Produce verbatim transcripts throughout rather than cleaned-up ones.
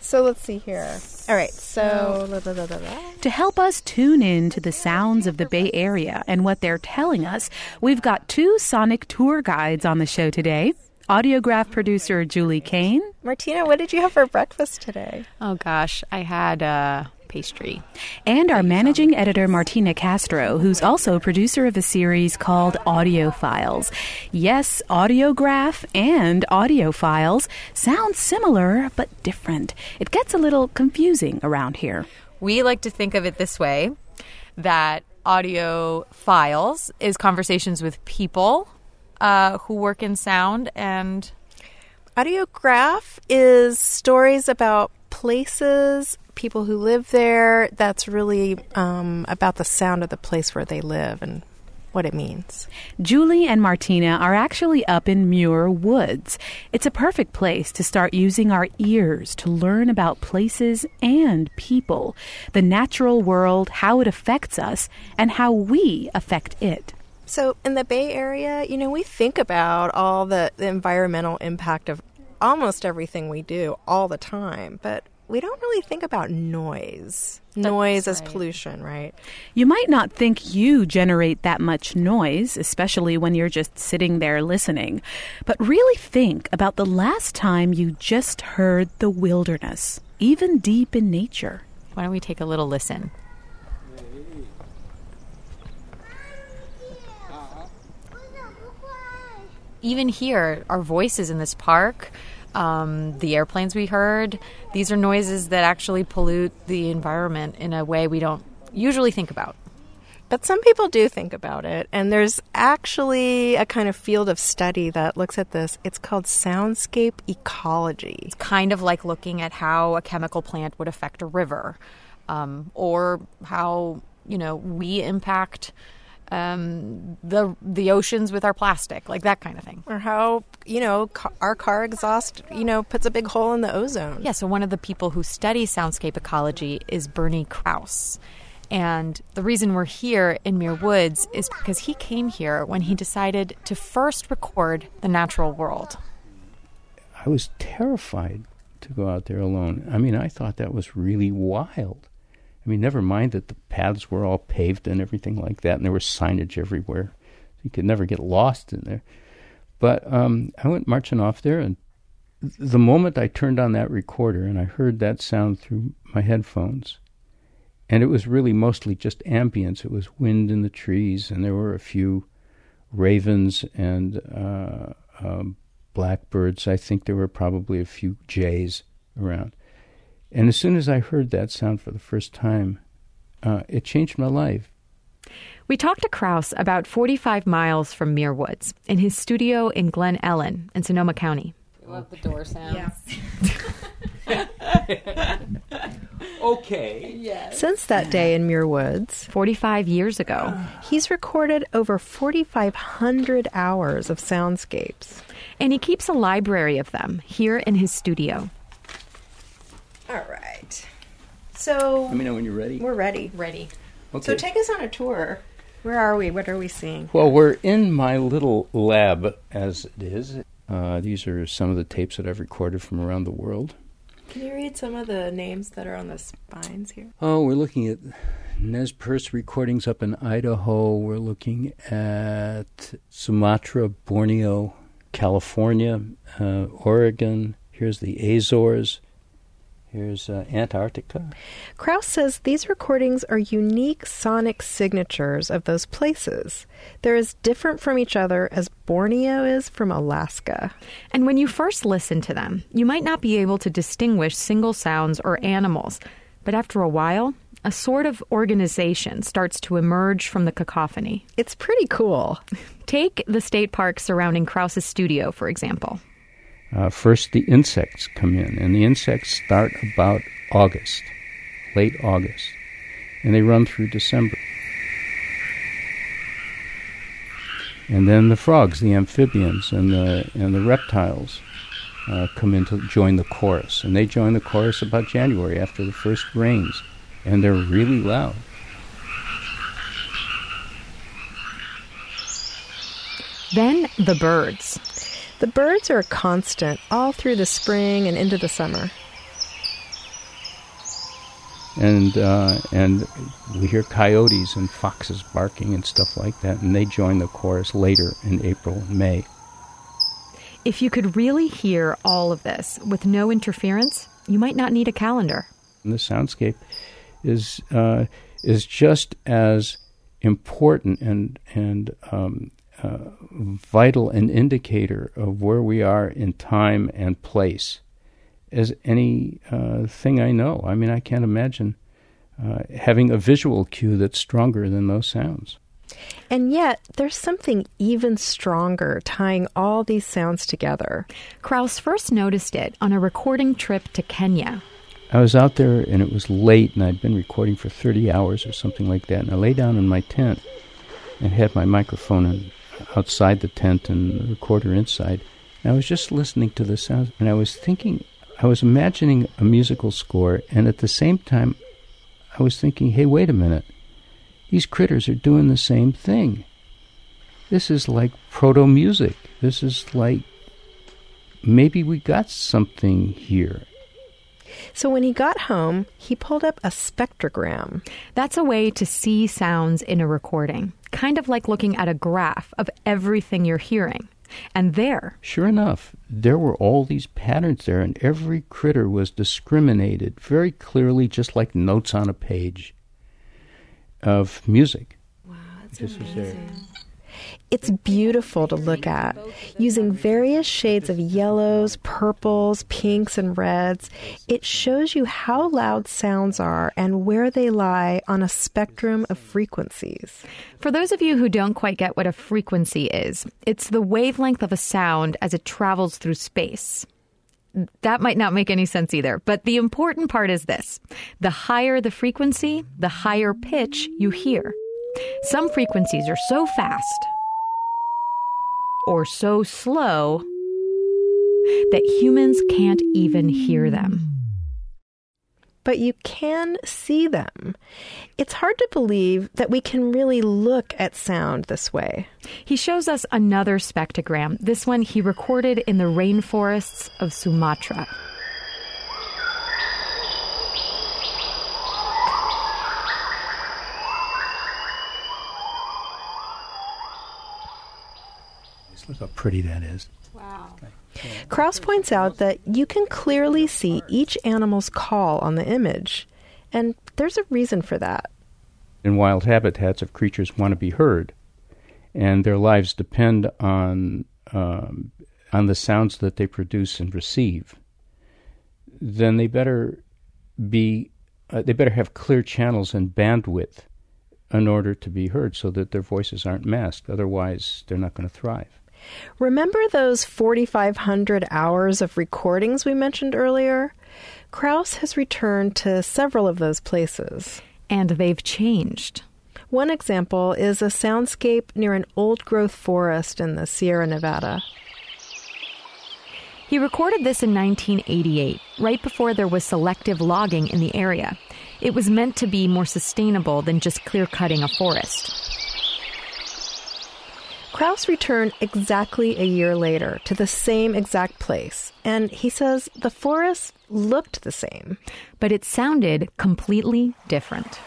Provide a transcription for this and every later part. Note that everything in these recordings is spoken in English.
So let's see here. All right, so... La, la, la, la, la. To help us tune in to the sounds of the Bay Area and what they're telling us, we've got two sonic tour guides on the show today. Audiograph producer Julie Kane. Martina, what did you have for breakfast today? Oh, gosh, I had uh, pastry. And our managing editor, Martina Castro, who's also producer of a series called Audiophiles. Yes, Audiograph and Audiophiles sound similar, but different. It gets a little confusing around here. We like to think of it this way, that Audiophiles is conversations with people Uh, who work in sound, and Audiograph is stories about places, people who live there. That's really um, about the sound of the place where they live and what it means. Julie and Martina are actually up in Muir Woods. It's a perfect place to start using our ears to learn about places and people, the natural world, how it affects us, and how we affect it. So in the Bay Area, you know, we think about all the, the environmental impact of almost everything we do all the time, but we don't really think about noise. That's noise as right. pollution, right? You might not think you generate that much noise, especially when you're just sitting there listening. But really think about the last time you just heard the wilderness, even deep in nature. why don't we take a little listen? Even here, our voices in this park, um, the airplanes we heard, these are noises that actually pollute the environment in a way we don't usually think about. But some people do think about it, and there's actually a kind of field of study that looks at this. It's called soundscape ecology. It's kind of like looking at how a chemical plant would affect a river, um, or how, you know, we impact Um, the the oceans with our plastic, like that kind of thing. Or how, you know, ca- our car exhaust, you know, puts a big hole in the ozone. Yeah, so one of the people who study soundscape ecology is Bernie Krause. And the reason we're here in Muir Woods is because he came here when he decided to first record the natural world. I was terrified to go out there alone. I mean, I thought that was really wild. I mean, never mind that the paths were all paved and everything like that, and there was signage everywhere. You could never get lost in there. But um, I went marching off there, and th- the moment I turned on that recorder and I heard that sound through my headphones, and it was really mostly just ambience. It was wind in the trees, and there were a few ravens and uh, um, blackbirds. I think there were probably a few jays around. And as soon as I heard that sound for the first time, uh, it changed my life. We talked to Krause about forty-five miles from Muir Woods in his studio in Glen Ellen in Sonoma County. I love the door sound. Yes. Okay. Yes. Since that day in Muir Woods, forty-five years ago, he's recorded over forty-five hundred hours of soundscapes. and he keeps a library of them here in his studio. All right. So Let me know when you're ready. we're ready. Ready. Okay. So take us on a tour. Where are we? What are we seeing? Well, we're in my little lab, as it is. Uh, these are some of the tapes that I've recorded from around the world. Can you read some of the names that are on the spines here? Oh, we're looking at Nez Perce recordings up in Idaho. We're looking at Sumatra, Borneo, California, uh, Oregon. Here's the Azores. Here's uh, Antarctica. Krause says these recordings are unique sonic signatures of those places. They're as different from each other as Borneo is from Alaska. And when you first listen to them, you might not be able to distinguish single sounds or animals. But after a while, a sort of organization starts to emerge from the cacophony. It's pretty cool. Take the state park surrounding Krause's studio, for example. Uh, first, the insects come in, and the insects start about August, late August, and they run through December. And then the frogs, the amphibians, and the and the reptiles uh, come in to join the chorus, and they join the chorus about January after the first rains, and they're really loud. Then the birds. The birds are a constant all through the spring and into the summer. and uh, and we hear coyotes and foxes barking and stuff like that, and they join the chorus later in April and May. If you could really hear all of this with no interference, you might not need a calendar. And the soundscape is uh, is just as important and and um, uh, vital an indicator of where we are in time and place as any uh, thing I know. I mean, I can't imagine uh, having a visual cue that's stronger than those sounds. And yet, there's something even stronger tying all these sounds together. Krauss first noticed it on a recording trip to Kenya. I was out there, and it was late, and I'd been recording for thirty hours or something like that, and I lay down in my tent and had my microphone in, outside the tent and the recorder inside, and I was just listening to the sounds, and I was thinking, I was imagining a musical score, and at the same time, I was thinking, hey, wait a minute. These critters are doing the same thing. This is like proto-music. This is like, maybe we got something here. So when he got home, he pulled up a spectrogram. That's a way to see sounds in a recording, kind of like looking at a graph of everything you're hearing. And there... Sure enough, there were all these patterns there, and every critter was discriminated very clearly, just like notes on a page of music. Wow, that's this amazing. Was there. It's beautiful to look at. Using various shades of yellows, purples, pinks, and reds, it shows you how loud sounds are and where they lie on a spectrum of frequencies. For those of you who don't quite get what a frequency is, it's the wavelength of a sound as it travels through space. That might not make any sense either, but the important part is this. The higher the frequency, the higher pitch you hear. Some frequencies are so fast or so slow that humans can't even hear them. But you can see them. It's hard to believe that we can really look at sound this way. He shows us another spectrogram. This one he recorded in the rainforests of Sumatra. Look how pretty that is. Wow. Krauss points out that you can clearly see each animal's call on the image, and there's a reason for that. In wild habitats, if creatures want to be heard, and their lives depend on um, on the sounds that they produce and receive, then they better be uh, they better have clear channels and bandwidth in order to be heard, so that their voices aren't masked. Otherwise, they're not going to thrive. Remember those forty-five hundred hours of recordings we mentioned earlier? Krauss has returned to several of those places. And they've changed. One example is a soundscape near an old-growth forest in the Sierra Nevada. He recorded this in nineteen eighty-eight, right before there was selective logging in the area. It was meant to be more sustainable than just clear-cutting a forest. Krauss returned exactly a year later to the same exact place, and he says the forest looked the same. But it sounded completely different.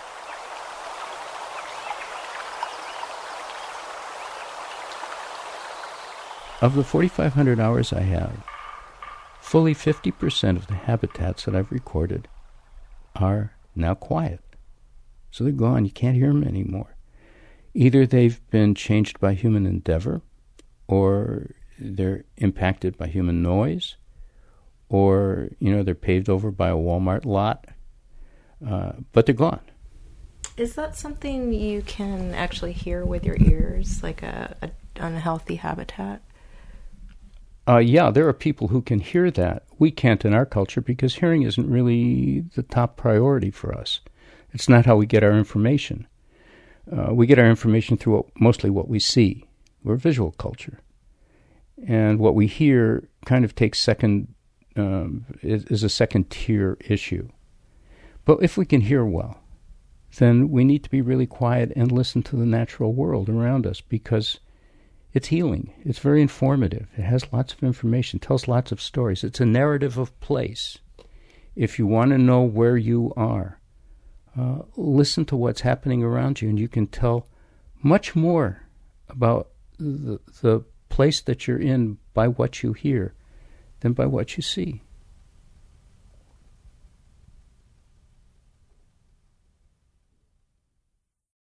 Of the forty-five hundred hours I have, fully fifty percent of the habitats that I've recorded are now quiet. So they're gone. You can't hear them anymore. Either they've been changed by human endeavor, or they're impacted by human noise, or, you know, they're paved over by a Walmart lot, uh, but they're gone. Is that something you can actually hear with your ears, like a, a unhealthy habitat? Uh, yeah, there are people who can hear that. We can't in our culture because hearing isn't really the top priority for us. It's not how we get our information. Uh, we get our information through what, mostly what we see. We're a visual culture. And what we hear kind of takes second, um, is, is a second-tier issue. But if we can hear well, then we need to be really quiet and listen to the natural world around us, because it's healing. It's very informative. It has lots of information, tells lots of stories. It's a narrative of place. If you want to know where you are, uh, listen to what's happening around you, and you can tell much more about the, the place that you're in by what you hear than by what you see.